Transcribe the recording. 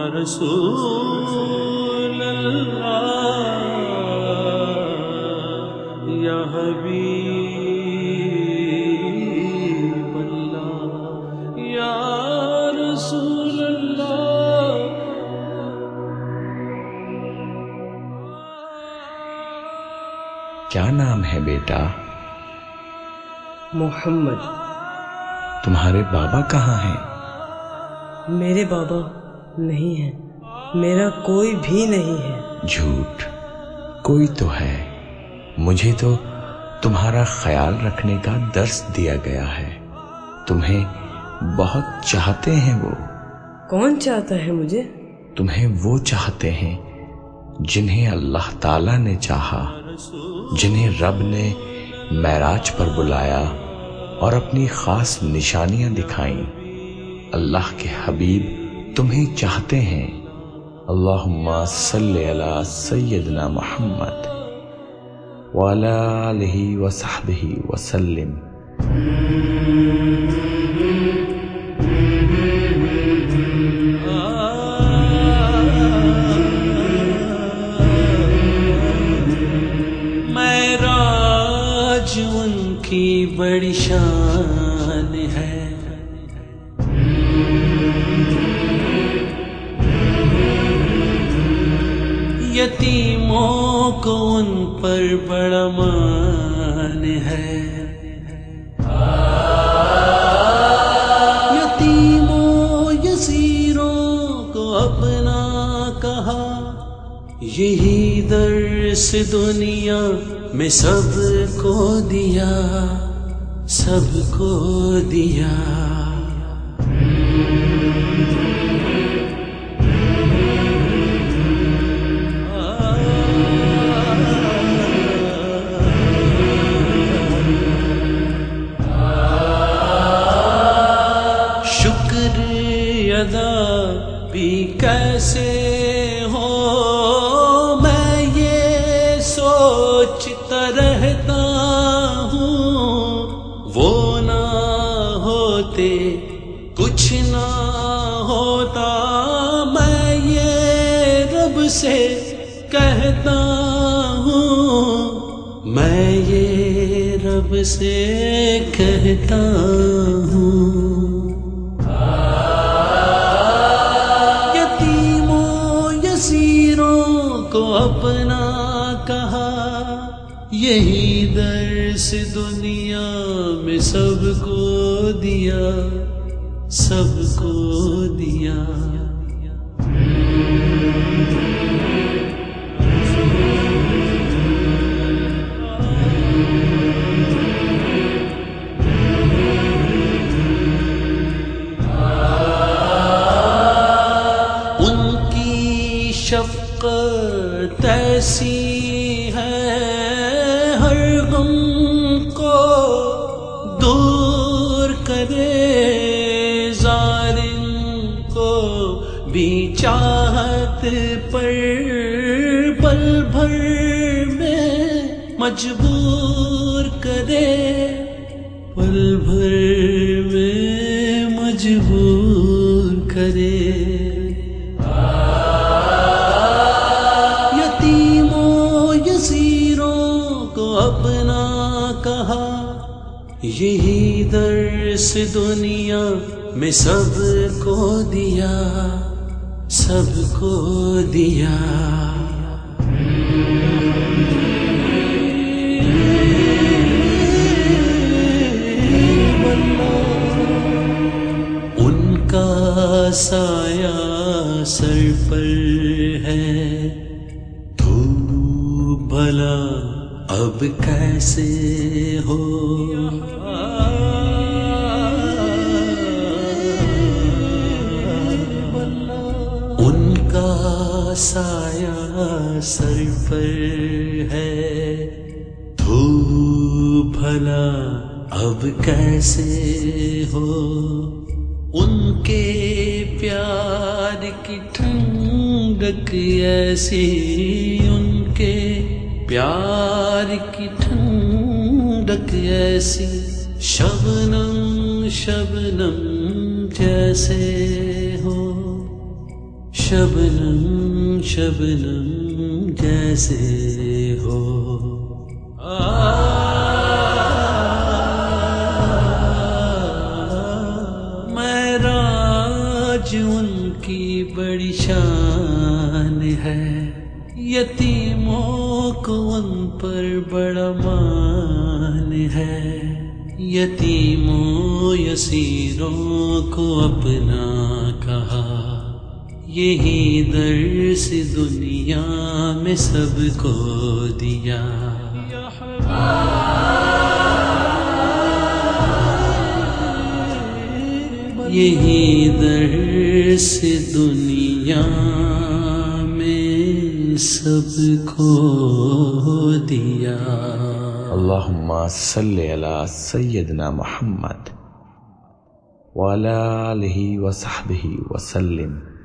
رسول اللہ یا حبیب اللہ یا رسول اللہ. کیا نام ہے بیٹا؟ محمد. تمہارے بابا کہاں ہیں؟ میرے بابا نہیں ہیں، میرا کوئی بھی نہیں ہے. جھوٹ، کوئی تو ہے. مجھے تو تمہارا خیال رکھنے کا درس دیا گیا ہے. تمہیں بہت چاہتے ہیں وہ. کون چاہتا ہے مجھے؟ تمہیں وہ چاہتے ہیں جنہیں اللہ تعالیٰ نے چاہا، جنہیں رب نے معراج پر بلایا اور اپنی خاص نشانیاں دکھائیں. اللہ کے حبیب تمہیں چاہتے ہیں. اللہم صلی علی سیدنا محمد وعلی آلہ وصحبہ وسلم. معراج ان کی بڑی شان ہے، یتیموں کو ان پر بڑا مان ہے. یتیموں یسیروں کو اپنا کہا، یہی درس دنیا میں سب کو دیا، سب کو دیا. شکر ادا بھی کیسے ہو، میں یہ سوچتا رہتا ہوں. وہ نہ ہوتے کچھ نہ ہوتا، میں یہ رب سے کہتا ہوں، میں یہ رب سے کہتا ہوں. کو اپنا کہا، یہی درس دنیا میں سب کو دیا، سب کو دیا. ان کی شفقت ایسی ہے، ہر غم کو دور کرے. ظالم کو بھی چاہت پر پل بھر میں مجبور کرے، پل بھر میں مجبور کرے. اپنا کہا، یہی درس دنیا میں سب کو دیا، سب کو دیا. ان کا سایہ سر پر ہے، تو بھلا اب کیسے ہو. ان کا سایہ سر پر ہے، تو بھلا اب کیسے ہو. ان کے پیار کی ٹھنڈک ایسی، ان کے پیار کی ٹھنڈک ایسی، شبنم شبنم جیسے ہو، شبنم شبنم جیسے ہو معراج ان کی بڑی شان ہے، یتیموں کو ان پر بڑا مان ہے، یتیموں یسیروں کو اپنا کہا، یہی درس دنیا میں سب کو دیا۔ یہی درس دنیا میں سب کو دیا۔ اللہم صلی علی سیدنا محمد وعلی آلہ وصحبہ وسلم۔